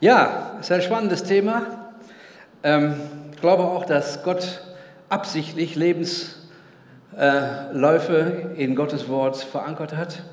Ja, es ist ein spannendes Thema. Ich glaube auch, dass Gott absichtlich Lebensläufe in Gottes Wort verankert hat,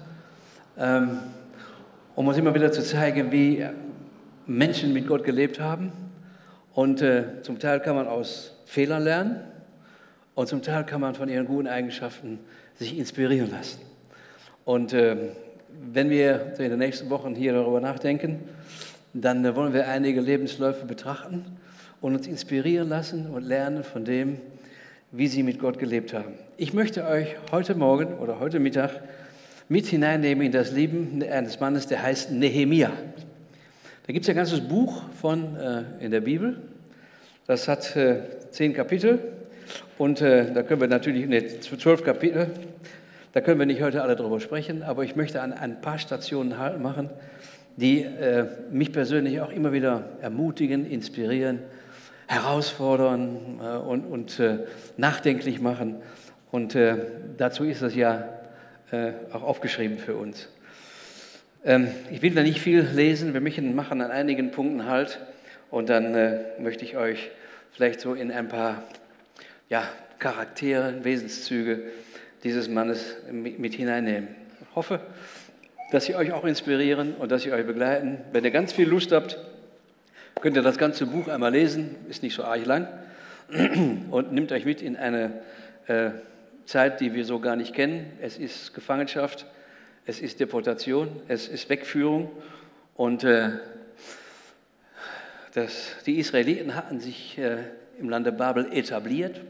um uns immer wieder zu zeigen, wie Menschen mit Gott gelebt haben. Und zum Teil kann man aus Fehlern lernen und zum Teil kann man von ihren guten Eigenschaften sich inspirieren lassen. Und wenn wir in den nächsten Wochen hier darüber nachdenken, dann wollen wir einige Lebensläufe betrachten und uns inspirieren lassen und lernen von dem, wie sie mit Gott gelebt haben. Ich möchte euch heute Morgen oder heute Mittag mit hineinnehmen in das Leben eines Mannes, der heißt Nehemia. Da gibt es ein ganzes Buch in der Bibel. Das hat 10 Kapitel und da können wir natürlich, 12 Kapitel, da können wir nicht heute alle drüber sprechen, aber ich möchte an ein paar Stationen Halt machen, die mich persönlich auch immer wieder ermutigen, inspirieren, herausfordern und nachdenklich machen. Und dazu ist das ja auch aufgeschrieben für uns. Ich will da nicht viel lesen, wir machen an einigen Punkten Halt und dann möchte ich euch vielleicht so in ein paar Charaktere, Wesenszüge dieses Mannes mit hineinnehmen. Ich hoffe, dass sie euch auch inspirieren und dass sie euch begleiten. Wenn ihr ganz viel Lust habt, könnt ihr das ganze Buch einmal lesen, ist nicht so arg lang, und nimmt euch mit in eine Zeit, die wir so gar nicht kennen. Es ist Gefangenschaft, es ist Deportation, es ist Wegführung und die Israeliten hatten sich im Lande Babel etabliert,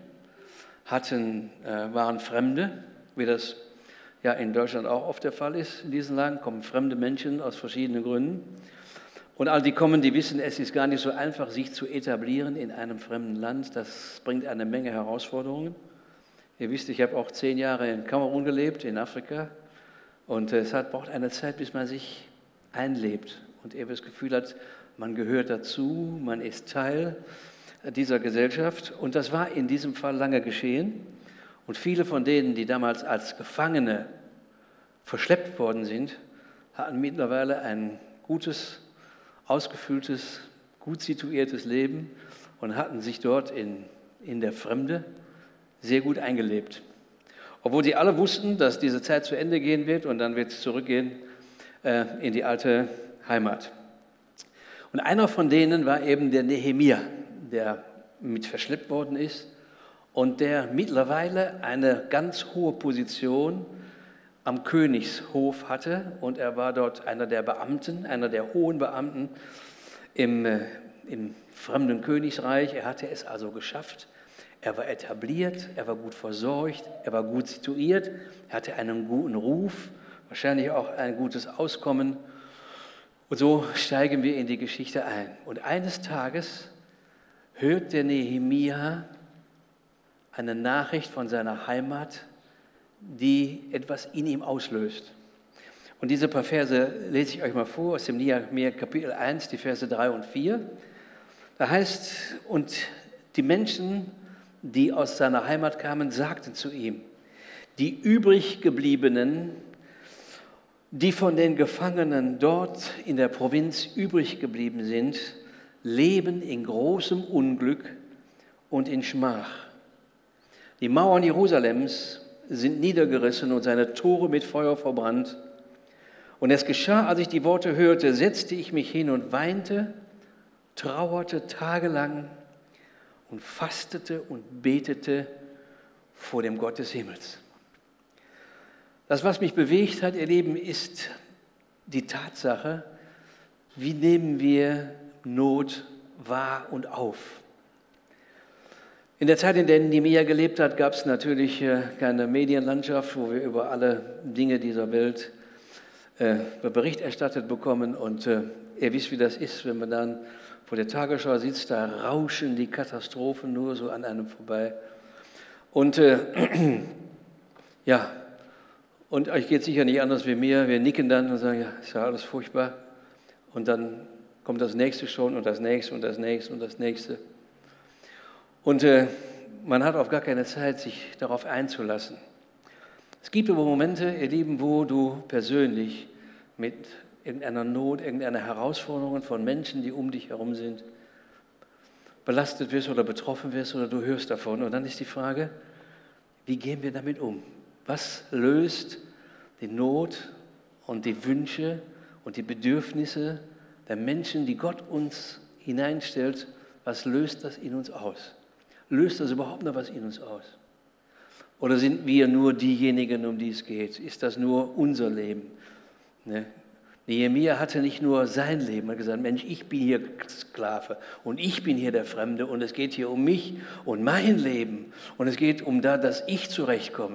waren Fremde, wie das ja in Deutschland auch oft der Fall ist. In diesen Lagen kommen fremde Menschen aus verschiedenen Gründen. Und all die kommen, die wissen, es ist gar nicht so einfach, sich zu etablieren in einem fremden Land. Das bringt eine Menge Herausforderungen. Ihr wisst, ich habe auch 10 Jahre in Kamerun gelebt, in Afrika. Und es braucht eine Zeit, bis man sich einlebt und eben das Gefühl hat, man gehört dazu, man ist Teil dieser Gesellschaft. Und das war in diesem Fall lange geschehen. Und viele von denen, die damals als Gefangene verschleppt worden sind, hatten mittlerweile ein gutes, ausgefülltes, gut situiertes Leben und hatten sich dort in der Fremde sehr gut eingelebt. Obwohl sie alle wussten, dass diese Zeit zu Ende gehen wird und dann wird es zurückgehen in die alte Heimat. Und einer von denen war eben der Nehemia, der mit verschleppt worden ist und der mittlerweile eine ganz hohe Position am Königshof hatte. Und er war dort einer der Beamten, einer der hohen Beamten im fremden Königreich. Er hatte es also geschafft. Er war etabliert, er war gut versorgt, er war gut situiert, er hatte einen guten Ruf, wahrscheinlich auch ein gutes Auskommen. Und so steigen wir in die Geschichte ein. Und eines Tages hört der Nehemia eine Nachricht von seiner Heimat, die etwas in ihm auslöst. Und diese paar Verse lese ich euch mal vor aus dem Nehemia Kapitel 1, die Verse 3 und 4. Da heißt, und die Menschen, die aus seiner Heimat kamen, sagten zu ihm, die übriggebliebenen, die von den Gefangenen dort in der Provinz übrig geblieben sind, leben in großem Unglück und in Schmach. Die Mauern Jerusalems sind niedergerissen und seine Tore mit Feuer verbrannt. Und es geschah, als ich die Worte hörte, setzte ich mich hin und weinte, trauerte tagelang und fastete und betete vor dem Gott des Himmels. Das, was mich bewegt hat, ihr Lieben, ist die Tatsache, wie nehmen wir Not wahr und auf. In der Zeit, in der Nehemia gelebt hat, gab es natürlich keine Medienlandschaft, wo wir über alle Dinge dieser Welt Bericht erstattet bekommen. Und ihr wisst, wie das ist, wenn man dann vor der Tagesschau sitzt, da rauschen die Katastrophen nur so an einem vorbei. Und und euch geht es sicher nicht anders wie mir. Wir nicken dann und sagen, ja, ist ja alles furchtbar. Und dann kommt das nächste schon und das nächste und das nächste und das nächste. Und man hat auch gar keine Zeit, sich darauf einzulassen. Es gibt aber Momente, ihr Lieben, wo du persönlich mit irgendeiner Not, irgendeiner Herausforderung von Menschen, die um dich herum sind, belastet wirst oder betroffen wirst oder du hörst davon. Und dann ist die Frage, wie gehen wir damit um? Was löst die Not und die Wünsche und die Bedürfnisse der Menschen, die Gott uns hineinstellt, was löst das in uns aus? Löst das überhaupt noch was in uns aus? Oder sind wir nur diejenigen, um die es geht? Ist das nur unser Leben? Ne? Nehemia hatte nicht nur sein Leben, er hat gesagt, Mensch, ich bin hier Sklave und ich bin hier der Fremde und es geht hier um mich und mein Leben und es geht um das, dass ich zurechtkomme.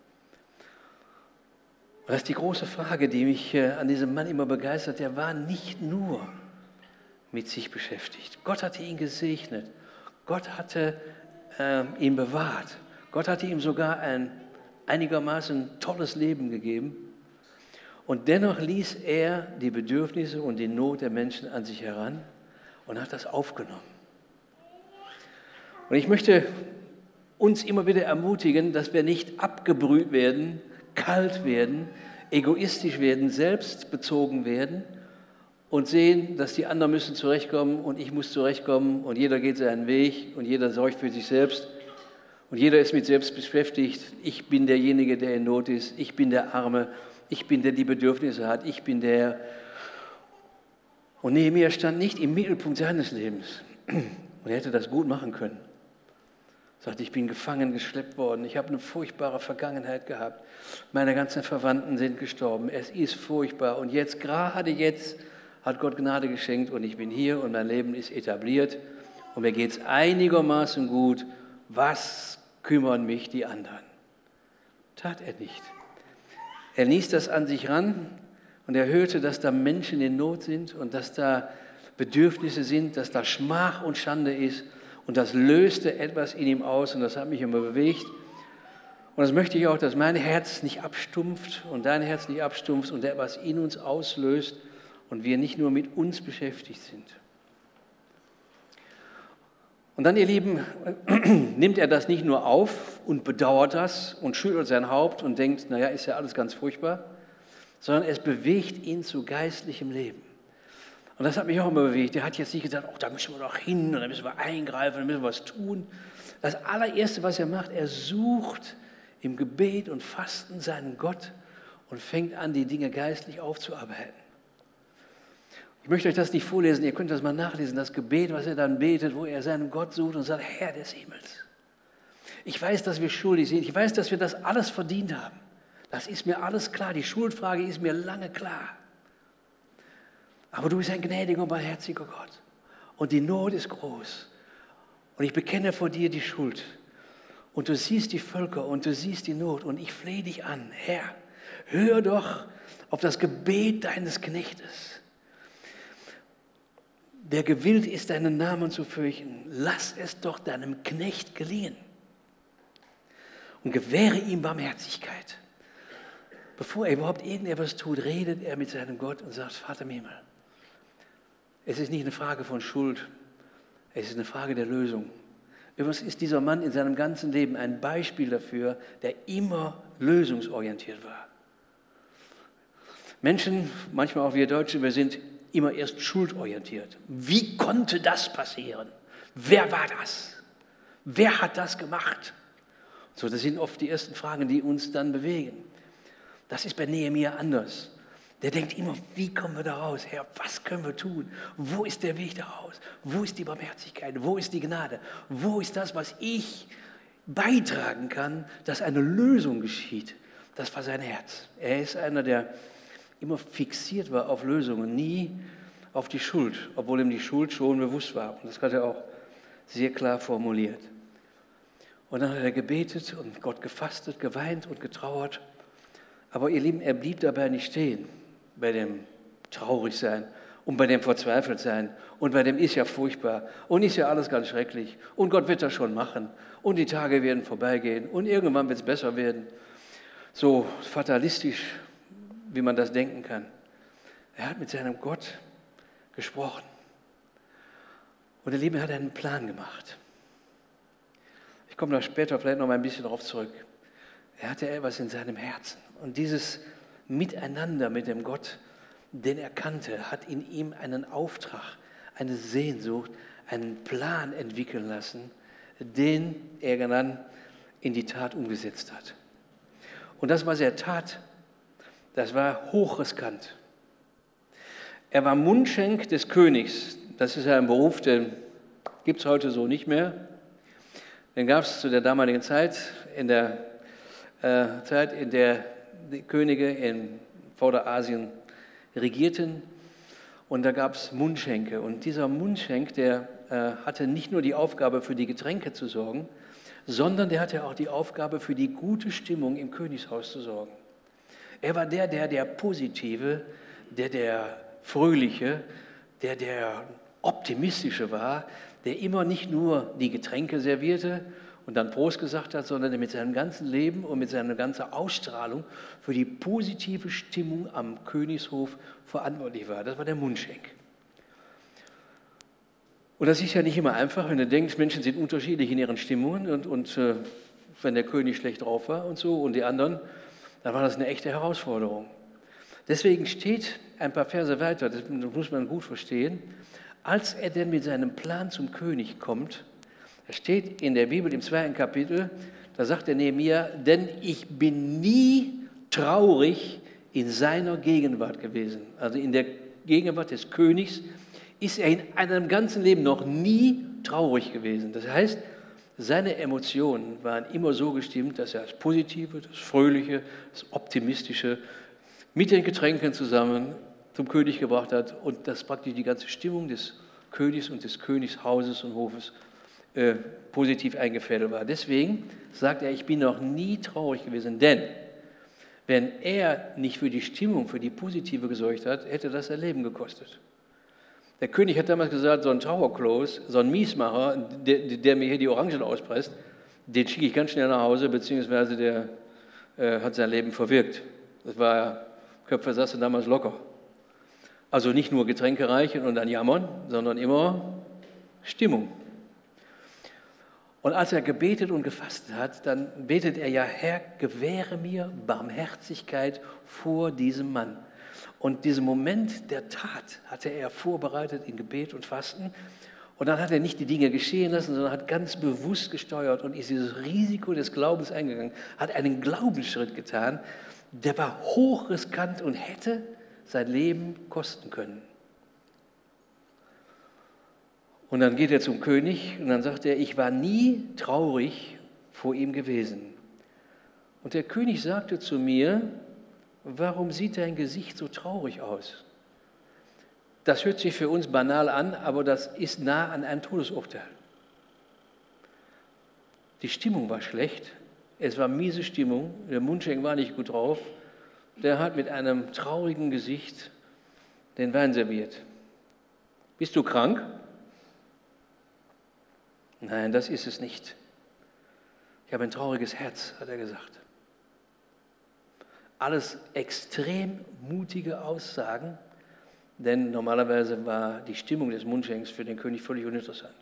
Und das ist die große Frage, die mich an diesem Mann immer begeistert. Der war nicht nur mit sich beschäftigt. Gott hatte ihn gesegnet. Gott hatte ihn bewahrt. Gott hatte ihm sogar ein einigermaßen tolles Leben gegeben. Und dennoch ließ er die Bedürfnisse und die Not der Menschen an sich heran und hat das aufgenommen. Und ich möchte uns immer wieder ermutigen, dass wir nicht abgebrüht werden, kalt werden, egoistisch werden, selbstbezogen werden und sehen, dass die anderen müssen zurechtkommen und ich muss zurechtkommen und jeder geht seinen Weg und jeder sorgt für sich selbst und jeder ist mit selbst beschäftigt. Ich bin derjenige, der in Not ist, ich bin der Arme, ich bin der, die Bedürfnisse hat, ich bin der. Und Nehemia stand nicht im Mittelpunkt seines Lebens und er hätte das gut machen können. Er sagte, ich bin gefangen, geschleppt worden, ich habe eine furchtbare Vergangenheit gehabt, meine ganzen Verwandten sind gestorben, es ist furchtbar und jetzt, gerade jetzt, hat Gott Gnade geschenkt und ich bin hier und mein Leben ist etabliert und mir geht es einigermaßen gut. Was kümmern mich die anderen? Tat er nicht. Er ließ das an sich ran und er hörte, dass da Menschen in Not sind und dass da Bedürfnisse sind, dass da Schmach und Schande ist und das löste etwas in ihm aus und das hat mich immer bewegt. Und das möchte ich auch, dass mein Herz nicht abstumpft und dein Herz nicht abstumpft und etwas in uns auslöst und wir nicht nur mit uns beschäftigt sind. Und dann, ihr Lieben, nimmt er das nicht nur auf und bedauert das und schüttelt sein Haupt und denkt, naja, ist ja alles ganz furchtbar, sondern es bewegt ihn zu geistlichem Leben. Und das hat mich auch immer bewegt. Er hat jetzt nicht gesagt, oh, da müssen wir doch hin und da müssen wir eingreifen, da müssen wir was tun. Das allererste, was er macht, er sucht im Gebet und Fasten seinen Gott und fängt an, die Dinge geistlich aufzuarbeiten. Ich möchte euch das nicht vorlesen, ihr könnt das mal nachlesen, das Gebet, was er dann betet, wo er seinen Gott sucht und sagt, Herr des Himmels, ich weiß, dass wir schuldig sind, ich weiß, dass wir das alles verdient haben. Das ist mir alles klar, die Schuldfrage ist mir lange klar. Aber du bist ein gnädiger und barmherziger Gott und die Not ist groß und ich bekenne vor dir die Schuld und du siehst die Völker und du siehst die Not und ich flehe dich an, Herr, hör doch auf das Gebet deines Knechtes. Der gewillt ist, deinen Namen zu fürchten, lass es doch deinem Knecht gelingen und gewähre ihm Barmherzigkeit. Bevor er überhaupt irgendetwas tut, redet er mit seinem Gott und sagt, Vater im Himmel, es ist nicht eine Frage von Schuld, es ist eine Frage der Lösung. Übrigens ist dieser Mann in seinem ganzen Leben ein Beispiel dafür, der immer lösungsorientiert war. Menschen, manchmal auch wir Deutsche, wir sind immer erst schuldorientiert. Wie konnte das passieren? Wer war das? Wer hat das gemacht? So, das sind oft die ersten Fragen, die uns dann bewegen. Das ist bei Nehemia anders. Der denkt immer, wie kommen wir da raus? Herr, was können wir tun? Wo ist der Weg da raus? Wo ist die Barmherzigkeit? Wo ist die Gnade? Wo ist das, was ich beitragen kann, dass eine Lösung geschieht? Das war sein Herz. Er ist einer, der immer fixiert war auf Lösungen, nie auf die Schuld, obwohl ihm die Schuld schon bewusst war. Und das hat er auch sehr klar formuliert. Und dann hat er gebetet und Gott gefastet, geweint und getrauert. Aber ihr Lieben, er blieb dabei nicht stehen, bei dem Traurigsein und bei dem Verzweifeltsein und bei dem ist ja furchtbar und ist ja alles ganz schrecklich und Gott wird das schon machen und die Tage werden vorbeigehen und irgendwann wird es besser werden. So fatalistisch, wie man das denken kann. Er hat mit seinem Gott gesprochen. Und ihr Lieben, er hat einen Plan gemacht. Ich komme da später vielleicht noch mal ein bisschen darauf zurück. Er hatte etwas in seinem Herzen. Und dieses Miteinander mit dem Gott, den er kannte, hat in ihm einen Auftrag, eine Sehnsucht, einen Plan entwickeln lassen, den er dann in die Tat umgesetzt hat. Und das, was er tat, das war hochriskant. Er war Mundschenk des Königs. Das ist ja ein Beruf, den gibt es heute so nicht mehr. Den gab es zu der damaligen Zeit, in der Zeit, in der die Könige in Vorderasien regierten. Und da gab es Mundschenke. Und dieser Mundschenk, der hatte nicht nur die Aufgabe, für die Getränke zu sorgen, sondern der hatte auch die Aufgabe, für die gute Stimmung im Königshaus zu sorgen. Er war der Positive, der Fröhliche, der Optimistische war, der immer nicht nur die Getränke servierte und dann Prost gesagt hat, sondern der mit seinem ganzen Leben und mit seiner ganzen Ausstrahlung für die positive Stimmung am Königshof verantwortlich war. Das war der Mundschenk. Und das ist ja nicht immer einfach, wenn du denkst, Menschen sind unterschiedlich in ihren Stimmungen und wenn der König schlecht drauf war und so und die anderen, dann war das eine echte Herausforderung. Deswegen steht ein paar Verse weiter, das muss man gut verstehen, als er denn mit seinem Plan zum König kommt, da steht in der Bibel im 2. Kapitel, da sagt der Nehemia, denn ich bin nie traurig in seiner Gegenwart gewesen. Also in der Gegenwart des Königs ist er in einem ganzen Leben noch nie traurig gewesen. Das heißt, seine Emotionen waren immer so gestimmt, dass er das Positive, das Fröhliche, das Optimistische mit den Getränken zusammen zum König gebracht hat und dass praktisch die ganze Stimmung des Königs und des Königshauses und Hofes positiv eingefädelt war. Deswegen sagt er, ich bin noch nie traurig gewesen, denn wenn er nicht für die Stimmung, für die Positive gesorgt hat, hätte das sein Leben gekostet. Der König hat damals gesagt, so ein Trauerklos, so ein Miesmacher, der mir hier die Orangen auspresst, den schicke ich ganz schnell nach Hause, beziehungsweise der hat sein Leben verwirkt. Das war, Köpfe saßen damals locker. Also nicht nur Getränke reichen und dann jammern, sondern immer Stimmung. Und als er gebetet und gefastet hat, dann betet er ja, Herr, gewähre mir Barmherzigkeit vor diesem Mann. Und diesen Moment der Tat hatte er vorbereitet in Gebet und Fasten. Und dann hat er nicht die Dinge geschehen lassen, sondern hat ganz bewusst gesteuert und ist dieses Risiko des Glaubens eingegangen, hat einen Glaubensschritt getan, der war hochriskant und hätte sein Leben kosten können. Und dann geht er zum König und dann sagt er, ich war nie traurig vor ihm gewesen. Und der König sagte zu mir, warum sieht dein Gesicht so traurig aus? Das hört sich für uns banal an, aber das ist nah an einem Todesurteil. Die Stimmung war schlecht, es war miese Stimmung, der Mundschenk war nicht gut drauf, der hat mit einem traurigen Gesicht den Wein serviert. Bist du krank? Nein, das ist es nicht. Ich habe ein trauriges Herz, hat er gesagt. Alles extrem mutige Aussagen, denn normalerweise war die Stimmung des Mundschenks für den König völlig uninteressant.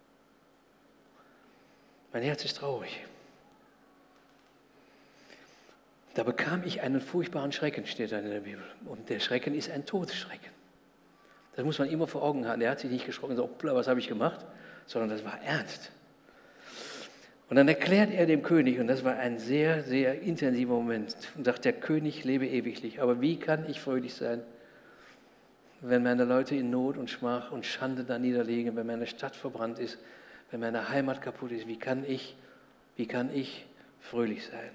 Mein Herz ist traurig. Da bekam ich einen furchtbaren Schrecken, steht da in der Bibel. Und der Schrecken ist ein Todesschrecken. Das muss man immer vor Augen haben. Er hat sich nicht geschrocken und gesagt, was habe ich gemacht? Sondern das war ernst. Und dann erklärt er dem König, und das war ein sehr, sehr intensiver Moment, und sagt, der König lebe ewiglich. Aber wie kann ich fröhlich sein, wenn meine Leute in Not und Schmach und Schande da niederliegen, wenn meine Stadt verbrannt ist, wenn meine Heimat kaputt ist? Wie kann ich fröhlich sein?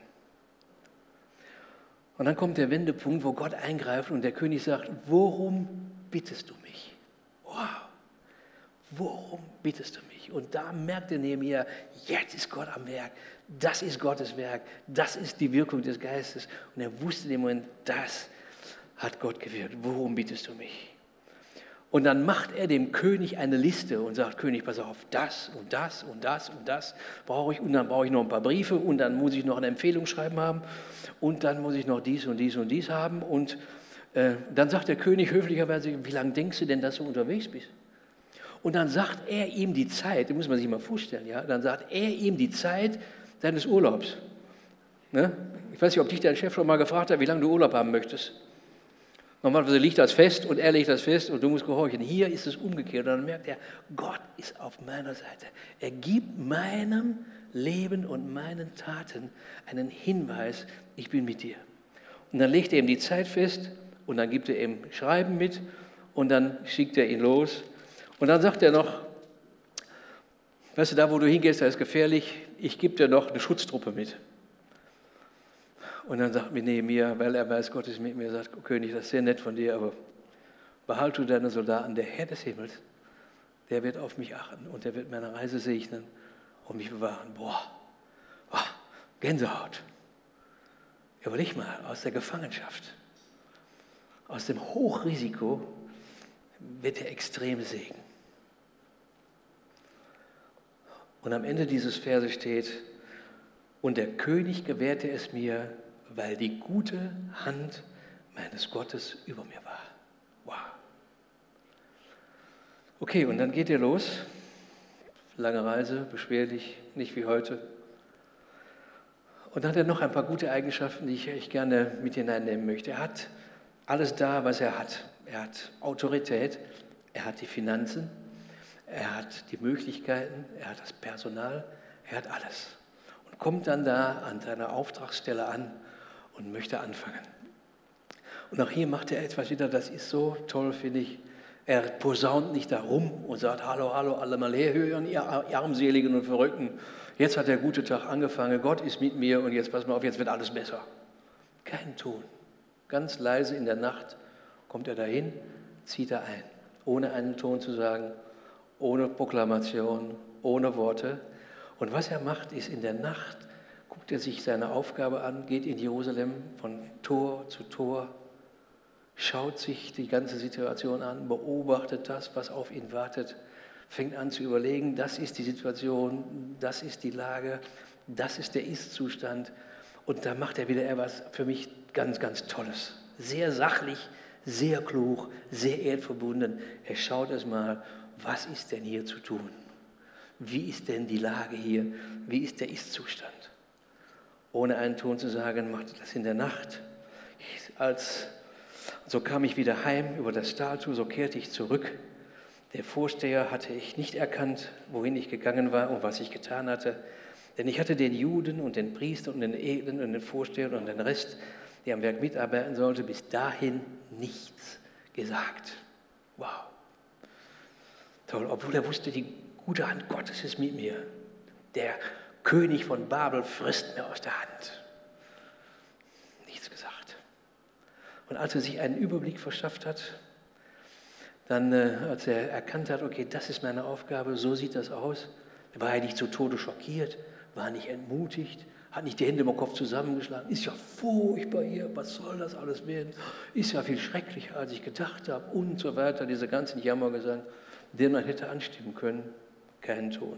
Und dann kommt der Wendepunkt, wo Gott eingreift und der König sagt, worum bittest du mich? Wow, worum bittest du mich? Und da merkte Nehemia, jetzt ist Gott am Werk. Das ist Gottes Werk. Das ist die Wirkung des Geistes. Und er wusste in dem Moment, das hat Gott gewirkt. Worum bittest du mich? Und dann macht er dem König eine Liste und sagt, König, pass auf, das und das und das und das brauche ich. Und dann brauche ich noch ein paar Briefe und dann muss ich noch ein Empfehlungsschreiben haben. Und dann muss ich noch dies und dies und dies haben. Und dann sagt der König höflicherweise, wie lange denkst du denn, dass du unterwegs bist? Und dann sagt er ihm die Zeit, das muss man sich mal vorstellen, ja? Dann sagt er ihm die Zeit seines Urlaubs. Ne? Ich weiß nicht, ob dich dein Chef schon mal gefragt hat, wie lange du Urlaub haben möchtest. Normalerweise liegt das fest und er legt das fest und du musst gehorchen. Hier ist es umgekehrt. Und dann merkt er, Gott ist auf meiner Seite. Er gibt meinem Leben und meinen Taten einen Hinweis, ich bin mit dir. Und dann legt er ihm die Zeit fest und dann gibt er ihm Schreiben mit und dann schickt er ihn los. Und dann sagt er noch, weißt du, da wo du hingehst, da ist gefährlich, ich gebe dir noch eine Schutztruppe mit. Und dann sagt mir Nehemia, weil er weiß, Gott ist mit mir, sagt, oh König, das ist sehr nett von dir, aber behalte du deine Soldaten, der Herr des Himmels, der wird auf mich achten und der wird meine Reise segnen und mich bewahren. Boah, Gänsehaut. Überleg mal, aus der Gefangenschaft, aus dem Hochrisiko wird der extreme Segen. Und am Ende dieses Verse steht, und der König gewährte es mir, weil die gute Hand meines Gottes über mir war. Wow. Okay, und dann geht er los. Lange Reise, beschwerlich, nicht wie heute. Und dann hat er noch ein paar gute Eigenschaften, die ich gerne mit hineinnehmen möchte. Er hat alles da, was er hat. Er hat Autorität, er hat die Finanzen, er hat die Möglichkeiten, er hat das Personal, er hat alles. Und kommt dann da an seiner Auftragsstelle an und möchte anfangen. Und auch hier macht er etwas wieder, das ist so toll, finde ich. Er posaunt nicht da rum und sagt, hallo, hallo, alle mal herhören, ihr Armseligen und Verrückten. Jetzt hat der gute Tag angefangen, Gott ist mit mir und jetzt pass mal auf, jetzt wird alles besser. Kein Ton. Ganz leise in der Nacht kommt er dahin, zieht er ein, ohne einen Ton zu sagen, ohne Proklamation, ohne Worte. Und was er macht, ist in der Nacht, guckt er sich seine Aufgabe an, geht in Jerusalem von Tor zu Tor, schaut sich die ganze Situation an, beobachtet das, was auf ihn wartet, fängt an zu überlegen, das ist die Situation, das ist die Lage, das ist der Ist-Zustand. Und da macht er wieder etwas für mich ganz, ganz Tolles. Sehr sachlich, sehr klug, sehr erdverbunden. Er schaut es mal, was ist denn hier zu tun? Wie ist denn die Lage hier? Wie ist der Ist-Zustand? Ohne einen Ton zu sagen, machte das in der Nacht. So kam ich wieder heim über das Statue, so kehrte ich zurück. Der Vorsteher hatte ich nicht erkannt, wohin ich gegangen war und was ich getan hatte. Denn ich hatte den Juden und den Priestern und den Edlen und den Vorstehern und den Rest, der am Werk mitarbeiten sollte, bis dahin nichts gesagt. Wow. Toll, obwohl er wusste, die gute Hand Gottes ist mit mir. Der König von Babel frisst mir aus der Hand. Nichts gesagt. Und als er sich einen Überblick verschafft hat, dann, als er erkannt hat, okay, das ist meine Aufgabe, so sieht das aus, war er nicht zu Tode schockiert, war nicht entmutigt, hat nicht die Hände im Kopf zusammengeschlagen, ist ja furchtbar hier, was soll das alles werden, ist ja viel schrecklicher, als ich gedacht habe und so weiter, diese ganzen Jammergesang, den man hätte anstimmen können, keinen Ton.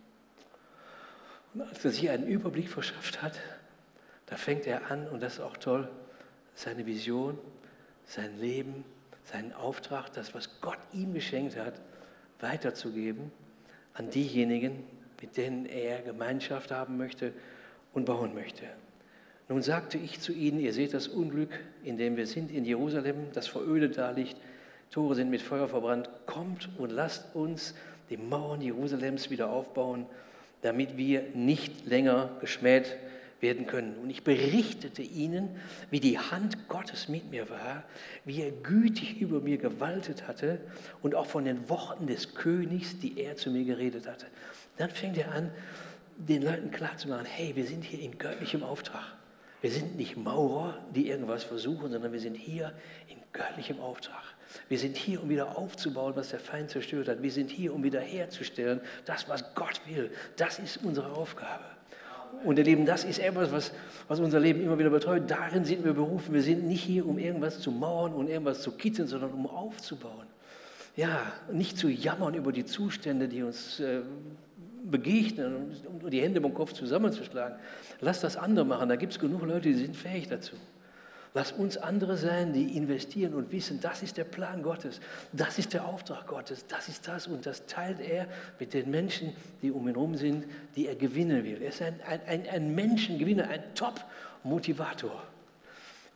Und als er sich einen Überblick verschafft hat, da fängt er an, und das ist auch toll, seine Vision, sein Leben, seinen Auftrag, das, was Gott ihm geschenkt hat, weiterzugeben an diejenigen, mit denen er Gemeinschaft haben möchte und bauen möchte. Nun sagte ich zu ihnen, ihr seht das Unglück, in dem wir sind in Jerusalem, das verödet da liegt, Tore sind mit Feuer verbrannt, kommt und lasst uns die Mauern Jerusalems wieder aufbauen, damit wir nicht länger geschmäht werden können. Und ich berichtete ihnen, wie die Hand Gottes mit mir war, wie er gütig über mir gewaltet hatte und auch von den Worten des Königs, die er zu mir geredet hatte. Dann fängt er an, den Leuten klarzumachen, hey, wir sind hier in göttlichem Auftrag. Wir sind nicht Maurer, die irgendwas versuchen, sondern wir sind hier in göttlichem Auftrag. Wir sind hier, um wieder aufzubauen, was der Feind zerstört hat. Wir sind hier, um wieder herzustellen, das, was Gott will. Das ist unsere Aufgabe. Und ihr Lieben, das ist etwas, was unser Leben immer wieder betreut. Darin sind wir berufen. Wir sind nicht hier, um irgendwas zu mauern und irgendwas zu kitzeln, sondern um aufzubauen. Ja, nicht zu jammern über die Zustände, die uns begegnen und die Hände im Kopf zusammenzuschlagen. Lass das andere machen. Da gibt es genug Leute, die sind fähig dazu. Lass uns andere sein, die investieren und wissen, das ist der Plan Gottes, das ist der Auftrag Gottes, das ist das und das teilt er mit den Menschen, die um ihn herum sind, die er gewinnen will. Er ist ein Menschengewinner, ein Top-Motivator.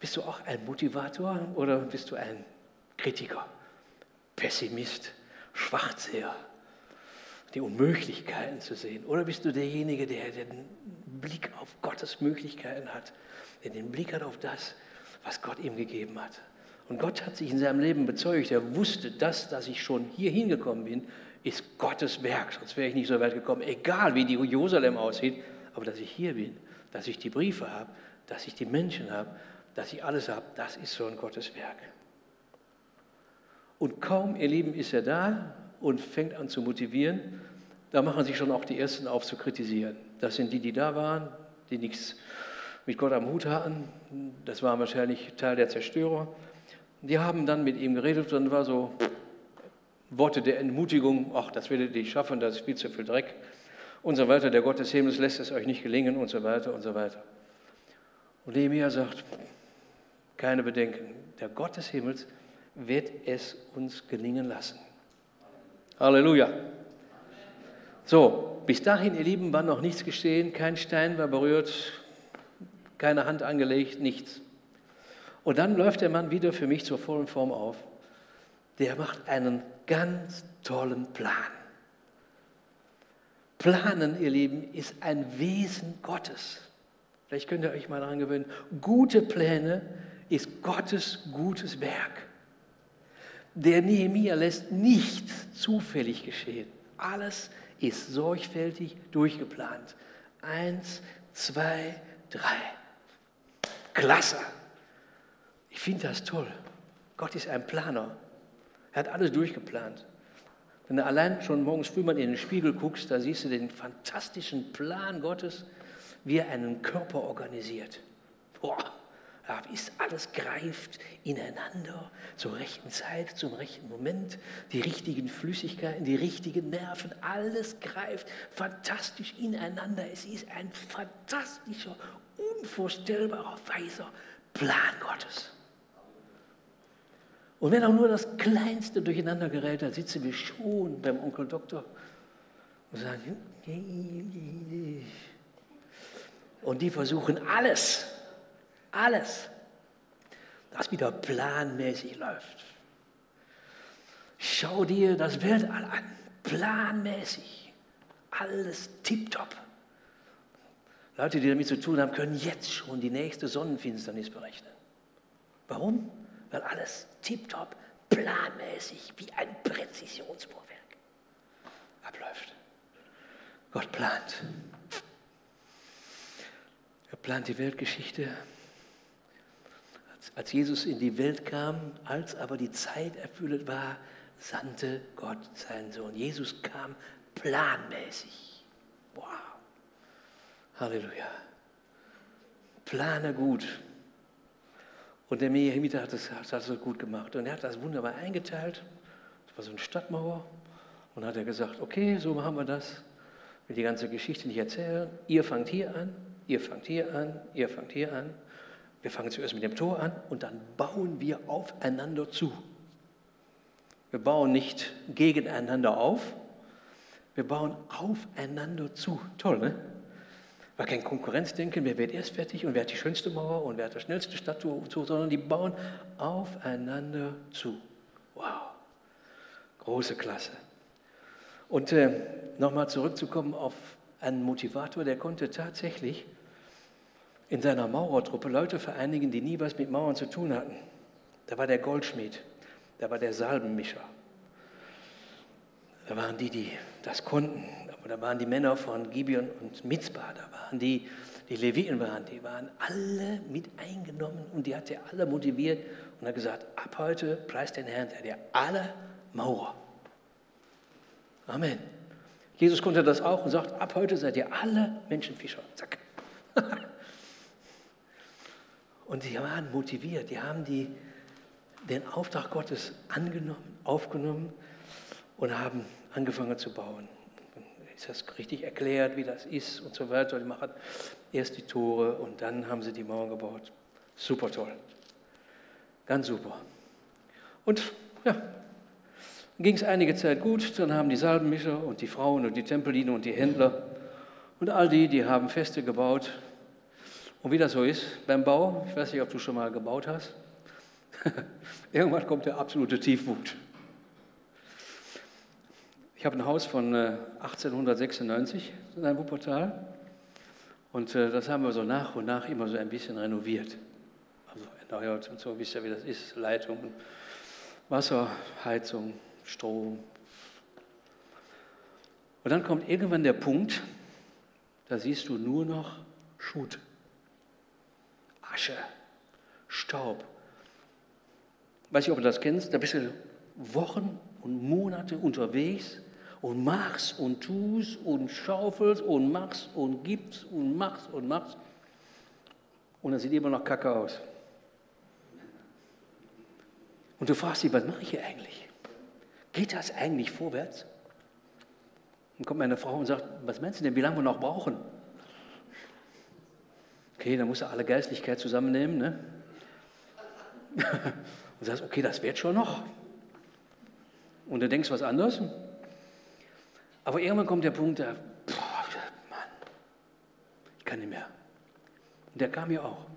Bist du auch ein Motivator oder bist du ein Kritiker, Pessimist, Schwachseher, die Unmöglichkeiten zu sehen? Oder bist du derjenige, der den Blick auf Gottes Möglichkeiten hat, der den Blick hat auf das, was Gott ihm gegeben hat? Und Gott hat sich in seinem Leben bezeugt. Er wusste, dass ich schon hier hingekommen bin, ist Gottes Werk. Sonst wäre ich nicht so weit gekommen, egal wie die Jerusalem aussieht. Aber dass ich hier bin, dass ich die Briefe habe, dass ich die Menschen habe, dass ich alles habe, das ist so ein Gottes Werk. Und kaum, ihr Lieben, ist er da und fängt an zu motivieren, da machen sich schon auch die Ersten auf zu kritisieren. Das sind die, die da waren, die nichts mit Gott am Hut hatten. Das waren wahrscheinlich Teil der Zerstörer. Die haben dann mit ihm geredet und war so Worte der Entmutigung, ach, das werdet ihr nicht schaffen, das ist viel zu viel Dreck und so weiter. Der Gott des Himmels lässt es euch nicht gelingen und so weiter und so weiter. Und Nehemia sagt, keine Bedenken, der Gott des Himmels wird es uns gelingen lassen. Halleluja. So, bis dahin, ihr Lieben, war noch nichts geschehen, kein Stein war berührt, keine Hand angelegt, nichts. Und dann läuft der Mann wieder für mich zur vollen Form auf. Der macht einen ganz tollen Plan. Planen, ihr Lieben, ist ein Wesen Gottes. Vielleicht könnt ihr euch mal daran gewöhnen. Gute Pläne ist Gottes gutes Werk. Der Nehemia lässt nichts zufällig geschehen. Alles ist sorgfältig durchgeplant. 1, 2, 3. Klasse. Ich finde das toll. Gott ist ein Planer. Er hat alles durchgeplant. Wenn du allein schon morgens früh mal in den Spiegel guckst, da siehst du den fantastischen Plan Gottes, wie er einen Körper organisiert. Boah, da ist alles greift ineinander zur rechten Zeit, zum rechten Moment. Die richtigen Flüssigkeiten, die richtigen Nerven, alles greift fantastisch ineinander. Es ist ein fantastischer, unvorstellbarer, weiser Plan Gottes. Und wenn auch nur das Kleinste durcheinander gerät, dann sitzen wir schon beim Onkel Doktor und sagen, und die versuchen alles, das wieder planmäßig läuft. Schau dir das Weltall an, planmäßig, alles tipptopp. Leute, die damit zu tun haben, können jetzt schon die nächste Sonnenfinsternis berechnen. Warum? Weil alles tipptopp, planmäßig, wie ein Präzisionsbohrwerk abläuft. Gott plant. Er plant die Weltgeschichte. Als Jesus in die Welt kam, als aber die Zeit erfüllt war, sandte Gott seinen Sohn. Jesus kam planmäßig. Wow. Halleluja. Plane gut. Und der Nehemia hat das so gut gemacht. Und er hat das wunderbar eingeteilt. Das war so eine Stadtmauer. Und hat er gesagt, okay, so machen wir das. Will die ganze Geschichte nicht erzählen. Ihr fangt hier an, ihr fangt hier an, ihr fangt hier an. Wir fangen zuerst mit dem Tor an und dann bauen wir aufeinander zu. Wir bauen nicht gegeneinander auf, wir bauen aufeinander zu. Toll, ne? War kein Konkurrenzdenken, wer wird erst fertig und wer hat die schönste Mauer und wer hat die schnellste Statue und so, sondern die bauen aufeinander zu. Wow, große Klasse. Und nochmal zurückzukommen auf einen Motivator, der konnte tatsächlich in seiner Maurertruppe Leute vereinigen, die nie was mit Mauern zu tun hatten. Da war der Goldschmied, da war der Salbenmischer. Da waren die, die das konnten. Aber da waren die Männer von Gibeon und Mizpah, da waren die Leviten die waren alle mit eingenommen und die hat er alle motiviert und hat gesagt, ab heute preist den Herrn, der alle Maurer. Amen. Jesus konnte das auch und sagt, ab heute seid ihr alle Menschenfischer. Zack. Und sie waren motiviert, die haben den Auftrag Gottes angenommen, aufgenommen und haben angefangen zu bauen. Ist das richtig erklärt, wie das ist und so weiter. Die machen erst die Tore und dann haben sie die Mauern gebaut. Super toll. Ganz super. Und ja, dann ging es einige Zeit gut. Dann haben die Salbenmischer und die Frauen und die Tempeldiener und die Händler und all die haben Feste gebaut. Und wie das so ist beim Bau, ich weiß nicht, ob du schon mal gebaut hast, irgendwann kommt der absolute Tiefpunkt. Ich habe ein Haus von 1896 in einem Wuppertal und das haben wir so nach und nach immer so ein bisschen renoviert. Also erneuert und so, wisst ihr, wie das ist, Leitungen, Wasser, Heizung, Strom. Und dann kommt irgendwann der Punkt, da siehst du nur noch Schutt, Asche, Staub. Weiß nicht, ob du das kennst, da bist du Wochen und Monate unterwegs und machst und tust und schaufelst und machst und gibst und machst und machst. Und dann sieht immer noch Kacke aus. Und du fragst dich, was mache ich hier eigentlich? Geht das eigentlich vorwärts? Dann kommt meine Frau und sagt, was meinst du denn, wie lange wir noch brauchen? Okay, dann musst du alle Geistlichkeit zusammennehmen, ne? Und sagst, okay, das wird schon noch. Und du denkst was anderes. Aber irgendwann kommt der Punkt, Mann, ich kann nicht mehr. Und der kam mir auch.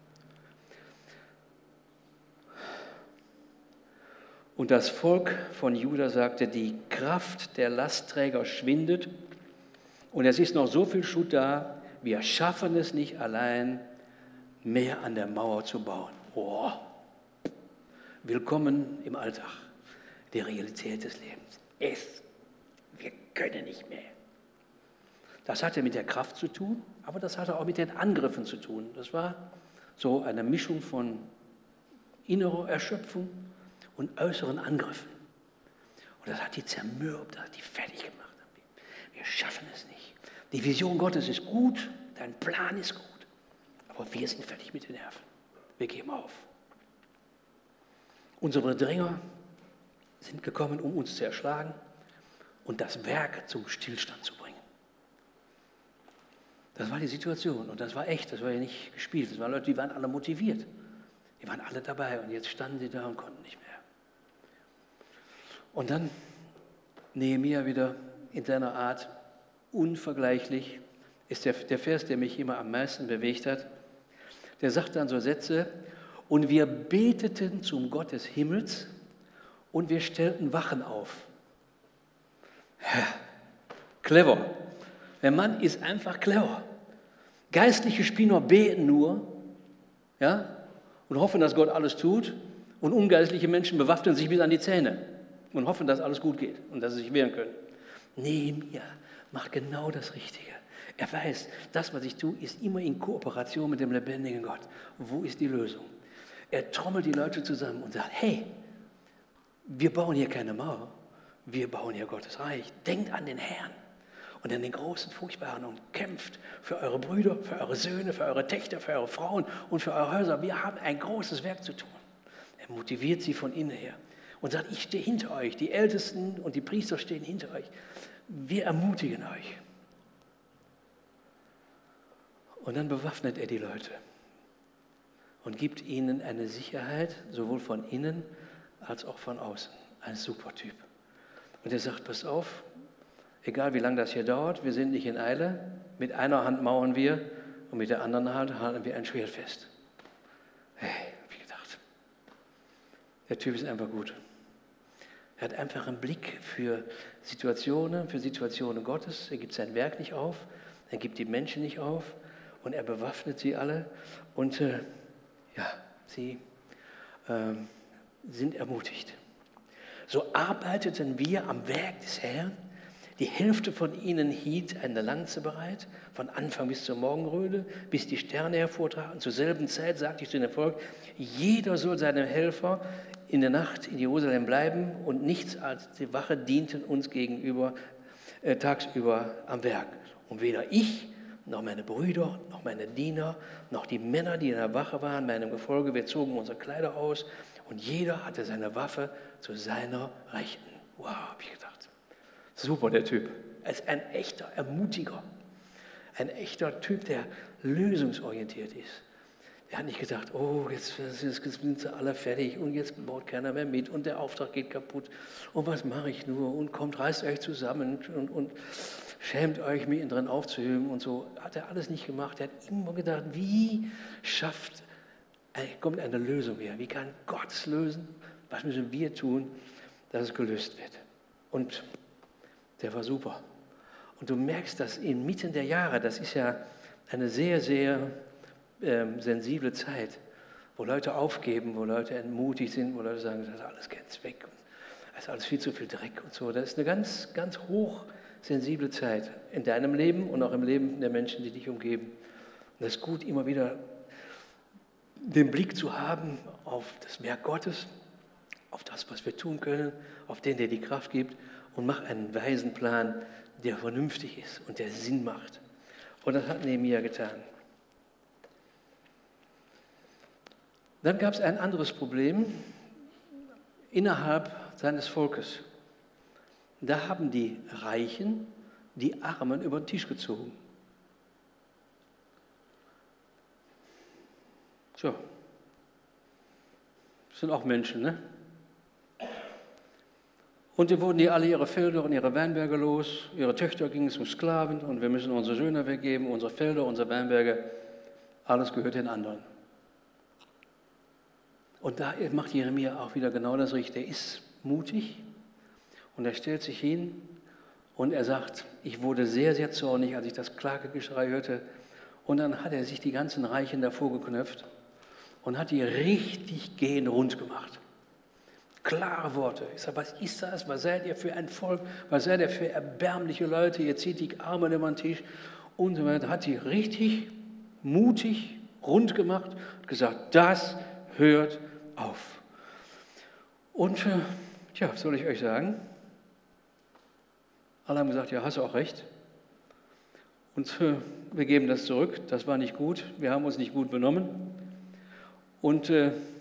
Und das Volk von Juda sagte, die Kraft der Lastträger schwindet und es ist noch so viel Schutt da, wir schaffen es nicht allein, mehr an der Mauer zu bauen. Oh. Willkommen im Alltag, der Realität des Lebens. Wir können nicht mehr. Das hatte mit der Kraft zu tun, aber das hatte auch mit den Angriffen zu tun. Das war so eine Mischung von innerer Erschöpfung und äußeren Angriffen. Und das hat die zermürbt, das hat die fertig gemacht. Wir schaffen es nicht. Die Vision Gottes ist gut, dein Plan ist gut, aber wir sind fertig mit den Nerven. Wir geben auf. Unsere Dränger sind gekommen, um uns zu erschlagen und das Werk zum Stillstand zu bringen. Das war die Situation und das war echt, das war ja nicht gespielt. Das waren Leute, die waren alle motiviert. Die waren alle dabei und jetzt standen sie da und konnten nicht mehr. Und dann Nehemia wieder in seiner Art unvergleichlich, ist der Vers, der mich immer am meisten bewegt hat. Der sagt dann so Sätze, und wir beteten zum Gott des Himmels und wir stellten Wachen auf. Ja, clever. Der Mann ist einfach clever. Geistliche Spinner beten nur, ja, und hoffen, dass Gott alles tut. Und ungeistliche Menschen bewaffnen sich bis an die Zähne und hoffen, dass alles gut geht und dass sie sich wehren können. Nehemia macht genau das Richtige. Er weiß, das, was ich tue, ist immer in Kooperation mit dem lebendigen Gott. Wo ist die Lösung? Er trommelt die Leute zusammen und sagt, hey, wir bauen hier keine Mauer, wir bauen hier Gottes Reich. Denkt an den Herrn und an den großen, furchtbaren und kämpft für eure Brüder, für eure Söhne, für eure Töchter, für eure Frauen und für eure Häuser. Wir haben ein großes Werk zu tun. Er motiviert sie von innen her und sagt, ich stehe hinter euch, die Ältesten und die Priester stehen hinter euch. Wir ermutigen euch. Und dann bewaffnet er die Leute und gibt ihnen eine Sicherheit, sowohl von innen als auch von außen. Ein super Typ. Und er sagt, pass auf, egal wie lange das hier dauert, wir sind nicht in Eile. Mit einer Hand mauern wir und mit der anderen Hand halten wir ein Schwert fest. Hey, hab ich gedacht. Der Typ ist einfach gut. Er hat einfach einen Blick für Situationen Gottes. Er gibt sein Werk nicht auf, er gibt die Menschen nicht auf und er bewaffnet sie alle. Und sie sind ermutigt. So arbeiteten wir am Werk des Herrn. Die Hälfte von ihnen hielt eine Lanze bereit, von Anfang bis zur Morgenröte, bis die Sterne hervortraten. Zur selben Zeit sagte ich zu dem Volk, jeder soll seinem Helfer in der Nacht in Jerusalem bleiben und nichts als die Wache dienten uns gegenüber tagsüber am Werk. Und weder ich, noch meine Brüder, noch meine Diener, noch die Männer, die in der Wache waren, meinem Gefolge, wir zogen unsere Kleider aus und jeder hatte seine Waffe zu seiner Rechten. Wow, habe ich gedacht. Super, der Typ. Er ist ein echter Ermutiger. Ein echter Typ, der lösungsorientiert ist. Er hat nicht gedacht, oh, jetzt sind sie alle fertig und jetzt baut keiner mehr mit und der Auftrag geht kaputt. Und was mache ich nur? Und kommt, reißt euch zusammen und schämt euch, mittendrin aufzuhören und so. Hat er alles nicht gemacht. Er hat immer gedacht, wie kommt eine Lösung her? Wie kann Gott es lösen? Was müssen wir tun, dass es gelöst wird? Und der war super. Und du merkst das inmitten der Jahre, das ist ja eine sehr, sehr sensible Zeit, wo Leute aufgeben, wo Leute entmutigt sind, wo Leute sagen, das ist alles ganz weg, das ist alles viel zu viel Dreck und so. Das ist eine ganz, ganz hochsensible Zeit in deinem Leben und auch im Leben der Menschen, die dich umgeben. Und es ist gut, immer wieder den Blick zu haben auf das Werk Gottes, auf das, was wir tun können, auf den, der die Kraft gibt, und mach einen weisen Plan, der vernünftig ist und der Sinn macht. Und das hat Nehemia getan. Dann gab es ein anderes Problem innerhalb seines Volkes. Da haben die Reichen die Armen über den Tisch gezogen. So, das sind auch Menschen, ne? Und die wurden alle ihre Felder und ihre Weinberge los, ihre Töchter gingen zum Sklaven und wir müssen unsere Söhne weggeben, unsere Felder, unsere Weinberge, alles gehört den anderen. Und da macht Jeremia auch wieder genau das Richtige. Er ist mutig und er stellt sich hin und er sagt, ich wurde sehr, sehr zornig, als ich das Klagegeschrei hörte. Und dann hat er sich die ganzen Reichen davor geknöpft und hat die richtig gehend rund gemacht. Klare Worte. Ich sage, was ist das? Was seid ihr für ein Volk? Was seid ihr für erbärmliche Leute? Ihr zieht die Arme über den Tisch und so weiter. Hat die richtig mutig rund gemacht und gesagt, das hört auf. Und was soll ich euch sagen? Alle haben gesagt, ja, hast du auch recht. Und wir geben das zurück. Das war nicht gut. Wir haben uns nicht gut benommen. Und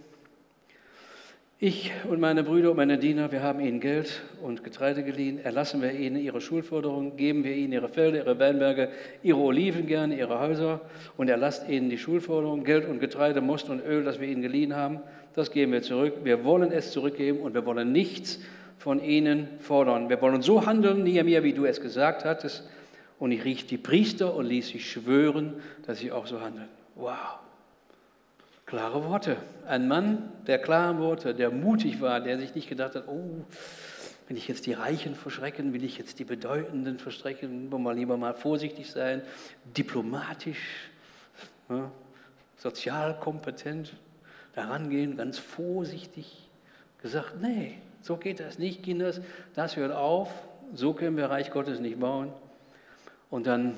ich und meine Brüder und meine Diener, wir haben ihnen Geld und Getreide geliehen, erlassen wir ihnen ihre Schulforderungen, geben wir ihnen ihre Felder, ihre Weinberge, ihre Oliven gerne, ihre Häuser und erlasst ihnen die Schulforderungen, Geld und Getreide, Most und Öl, das wir ihnen geliehen haben, das geben wir zurück. Wir wollen es zurückgeben und wir wollen nichts von ihnen fordern. Wir wollen so handeln, Nehemia, wie du es gesagt hattest. Und ich rief die Priester und ließ sie schwören, dass sie auch so handeln. Wow. Klare Worte. Ein Mann der klaren Worte, der mutig war, der sich nicht gedacht hat, oh, will ich jetzt die Reichen verschrecken, will ich jetzt die Bedeutenden verschrecken, wollen wir lieber mal vorsichtig sein, diplomatisch, ja, sozial kompetent, daran gehen, ganz vorsichtig, gesagt, nee, so geht das nicht, Kinders, das hört auf, so können wir Reich Gottes nicht bauen. Und dann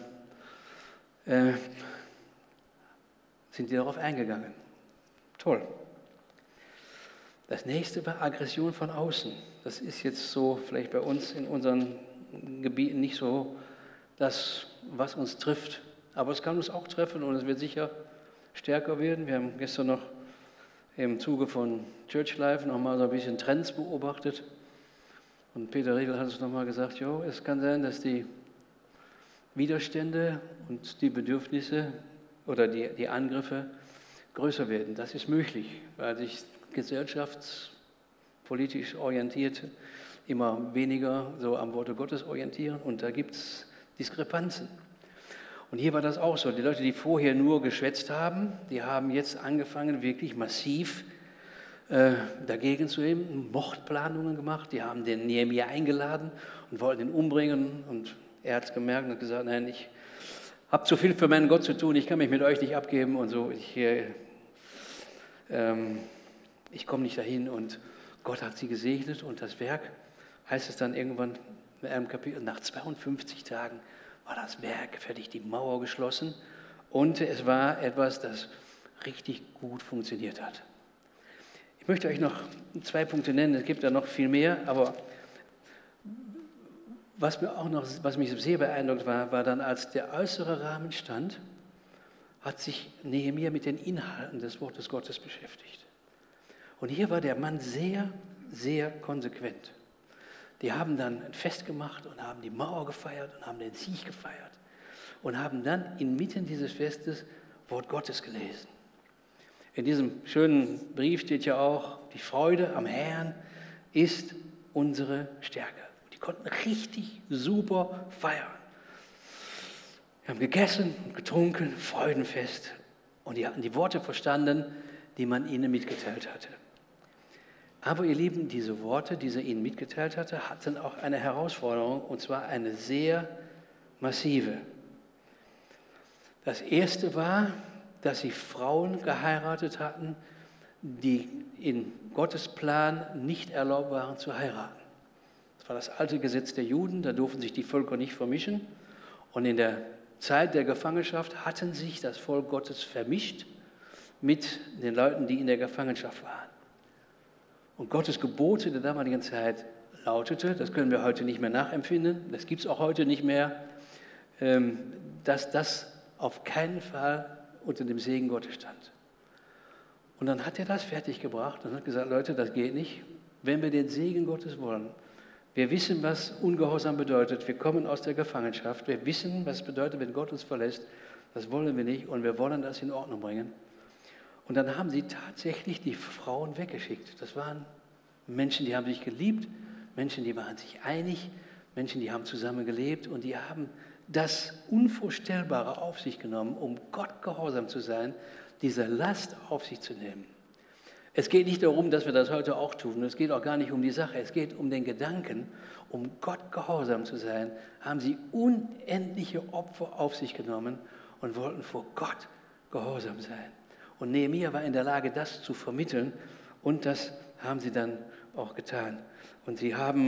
sind die darauf eingegangen. Toll. Das nächste war Aggression von außen. Das ist jetzt so vielleicht bei uns in unseren Gebieten nicht so das, was uns trifft. Aber es kann uns auch treffen und es wird sicher stärker werden. Wir haben gestern noch im Zuge von Church Life noch mal so ein bisschen Trends beobachtet. Und Peter Riegel hat es noch mal gesagt, es kann sein, dass die Widerstände und die Bedürfnisse oder die Angriffe größer werden. Das ist möglich, weil sich gesellschaftspolitisch Orientierte immer weniger so am Worte Gottes orientieren und da gibt es Diskrepanzen. Und hier war das auch so. Die Leute, die vorher nur geschwätzt haben, die haben jetzt angefangen, wirklich massiv dagegen zu nehmen, Mordplanungen gemacht. Die haben den Nehemia eingeladen und wollten ihn umbringen und er hat es gemerkt und hat gesagt, nein, ich habe zu viel für meinen Gott zu tun, ich kann mich mit euch nicht abgeben und so. Ich komme nicht dahin und Gott hat sie gesegnet und das Werk, heißt es dann irgendwann in einem Kapitel, nach 52 Tagen war das Werk fertig, die Mauer geschlossen und es war etwas, das richtig gut funktioniert hat. Ich möchte euch noch 2 Punkte nennen, es gibt da noch viel mehr, aber was mich sehr beeindruckt war dann, als der äußere Rahmen stand, hat sich Nehemia mit den Inhalten des Wortes Gottes beschäftigt. Und hier war der Mann sehr, sehr konsequent. Die haben dann ein Fest gemacht und haben die Mauer gefeiert und haben den Sieg gefeiert und haben dann inmitten dieses Festes Wort Gottes gelesen. In diesem schönen Brief steht ja auch, die Freude am Herrn ist unsere Stärke. Die konnten richtig super feiern. Wir haben gegessen und getrunken, Freudenfest. Und die hatten die Worte verstanden, die man ihnen mitgeteilt hatte. Aber ihr Lieben, diese Worte, die er ihnen mitgeteilt hatte, hatten auch eine Herausforderung, und zwar eine sehr massive. Das erste war, dass sie Frauen geheiratet hatten, die in Gottes Plan nicht erlaubt waren zu heiraten. Das war das alte Gesetz der Juden, da durften sich die Völker nicht vermischen. Und in der Zeit der Gefangenschaft hatten sich das Volk Gottes vermischt mit den Leuten, die in der Gefangenschaft waren. Und Gottes Gebote der damaligen Zeit lautete, das können wir heute nicht mehr nachempfinden, das gibt es auch heute nicht mehr, dass das auf keinen Fall unter dem Segen Gottes stand. Und dann hat er das fertiggebracht und hat gesagt, Leute, das geht nicht, wenn wir den Segen Gottes wollen. Wir wissen, was Ungehorsam bedeutet. Wir kommen aus der Gefangenschaft. Wir wissen, was es bedeutet, wenn Gott uns verlässt. Das wollen wir nicht und wir wollen das in Ordnung bringen. Und dann haben sie tatsächlich die Frauen weggeschickt. Das waren Menschen, die haben sich geliebt, Menschen, die waren sich einig, Menschen, die haben zusammen gelebt und die haben das Unvorstellbare auf sich genommen, um Gott gehorsam zu sein, diese Last auf sich zu nehmen. Es geht nicht darum, dass wir das heute auch tun. Es geht auch gar nicht um die Sache. Es geht um den Gedanken, um Gott gehorsam zu sein, haben sie unendliche Opfer auf sich genommen und wollten vor Gott gehorsam sein. Und Nehemia war in der Lage, das zu vermitteln und das haben sie dann auch getan. Und sie haben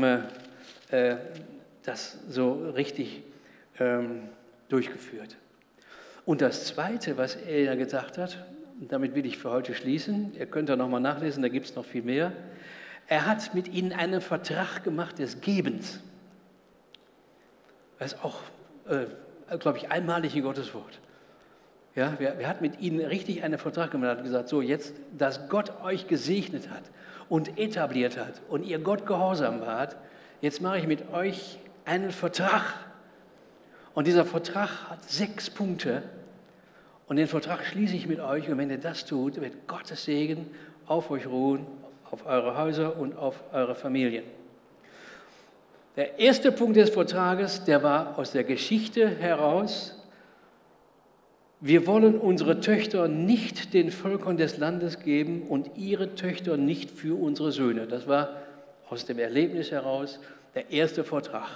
das so richtig durchgeführt. Und das Zweite, was er gesagt hat, und damit will ich für heute schließen, ihr könnt da nochmal nachlesen, da gibt es noch viel mehr, er hat mit ihnen einen Vertrag gemacht des Gebens. Das ist auch, glaube ich, einmalig in Gottes Wort. Ja, wer hat mit ihnen richtig einen Vertrag gemacht, hat gesagt, so jetzt, dass Gott euch gesegnet hat und etabliert hat und ihr Gott gehorsam wart, jetzt mache ich mit euch einen Vertrag. Und dieser Vertrag hat 6 Punkte. Und den Vertrag schließe ich mit euch. Und wenn ihr das tut, wird Gottes Segen auf euch ruhen, auf eure Häuser und auf eure Familien. Der erste Punkt des Vertrages, der war aus der Geschichte heraus. Wir wollen unsere Töchter nicht den Völkern des Landes geben und ihre Töchter nicht für unsere Söhne. Das war aus dem Erlebnis heraus der erste Vertrag.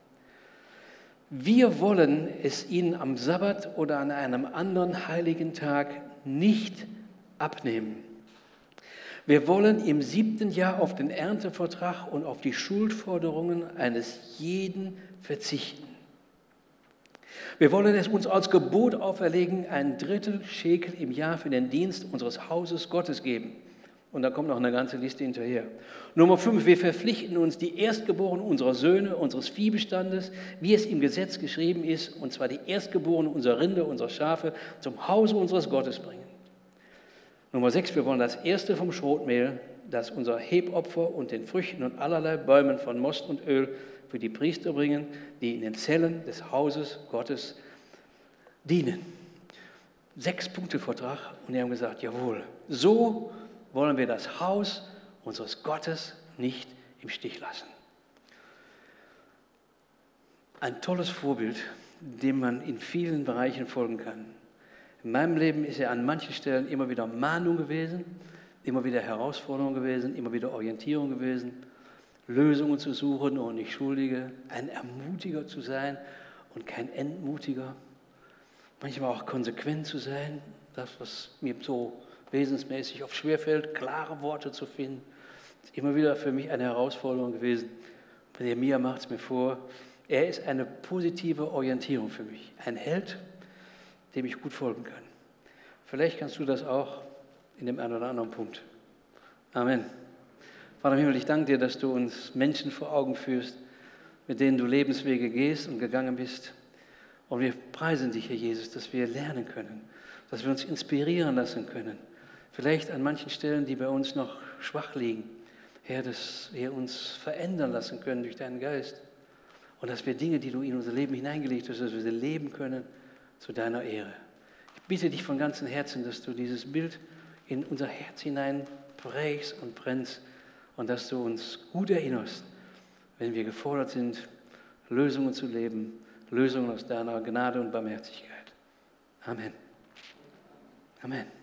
Wir wollen es ihnen am Sabbat oder an einem anderen heiligen Tag nicht abnehmen. Wir wollen im 7. Jahr auf den Erntevertrag und auf die Schuldforderungen eines jeden verzichten. Wir wollen es uns als Gebot auferlegen, 1/3 Schekel im Jahr für den Dienst unseres Hauses Gottes geben. Und da kommt noch eine ganze Liste hinterher. Nummer 5, wir verpflichten uns, die Erstgeborenen unserer Söhne, unseres Viehbestandes, wie es im Gesetz geschrieben ist, und zwar die Erstgeborenen unserer Rinder, unserer Schafe, zum Hause unseres Gottes bringen. Nummer 6, wir wollen das Erste vom Schrotmehl, das unser Hebopfer und den Früchten und allerlei Bäumen von Most und Öl für die Priester bringen, die in den Zellen des Hauses Gottes dienen. 6 Punkte Vertrag und die haben gesagt, jawohl, so wollen wir das Haus unseres Gottes nicht im Stich lassen. Ein tolles Vorbild, dem man in vielen Bereichen folgen kann. In meinem Leben ist er an manchen Stellen immer wieder Mahnung gewesen, immer wieder Herausforderung gewesen, immer wieder Orientierung gewesen, Lösungen zu suchen und nicht Schuldige, ein Ermutiger zu sein und kein Entmutiger. Manchmal auch konsequent zu sein, das, was mir so wesensmäßig oft schwerfällt, klare Worte zu finden. Das ist immer wieder für mich eine Herausforderung gewesen. Bei Nehemia macht es mir vor, er ist eine positive Orientierung für mich. Ein Held, dem ich gut folgen kann. Vielleicht kannst du das auch in dem einen oder anderen Punkt. Amen. Vater im Himmel, ich danke dir, dass du uns Menschen vor Augen führst, mit denen du Lebenswege gehst und gegangen bist. Und wir preisen dich, Herr Jesus, dass wir lernen können, dass wir uns inspirieren lassen können. Vielleicht an manchen Stellen, die bei uns noch schwach liegen. Herr, dass wir uns verändern lassen können durch deinen Geist. Und dass wir Dinge, die du in unser Leben hineingelegt hast, dass wir sie leben können zu deiner Ehre. Ich bitte dich von ganzem Herzen, dass du dieses Bild in unser Herz hinein prägst und brennst und dass du uns gut erinnerst, wenn wir gefordert sind, Lösungen zu leben, Lösungen aus deiner Gnade und Barmherzigkeit. Amen. Amen.